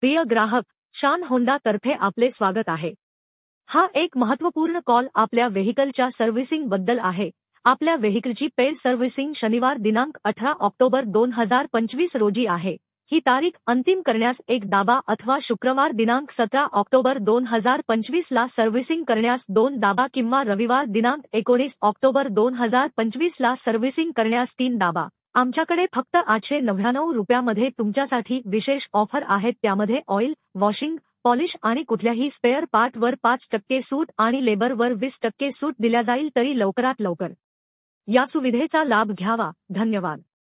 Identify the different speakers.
Speaker 1: प्रिय ग्राहक, शान होंडा तर्फे आपले स्वागत आहे। हा एक महत्त्वपूर्ण कॉल आपल्या व्हेइकलच्या सर्व्हिसिंग बद्दल आहे। आपल्या व्हेइकलची पेड सर्व्हिसिंग शनिवार दिनांक 18 ऑक्टोबर 2025 रोजी आहे। ही तारीख अंतिम करण्यास एक दाबा अथवा शुक्रवार दिनांक 17 ऑक्टोबर 2025 ला सर्व्हिसिंग करण्यास 2 दाबा किंवा रविवार दिनांक 19 ऑक्टोबर 2025 ला सर्व्हिसिंग करण्यास 3 दाबा। आमच्याकडे फक्त 899 रुपयामध्ये तुमच्यासाठी विशेष ऑफर आहेत, त्यामध्ये ऑइल, वॉशिंग, पॉलिश आणि कुठल्याही स्पेअर पार्टवर 5% सूट आणि लेबरवर 20% सूट दिल्या जाईल, तरी लवकरात लवकर या सुविधेचा लाभ घ्यावा। धन्यवाद।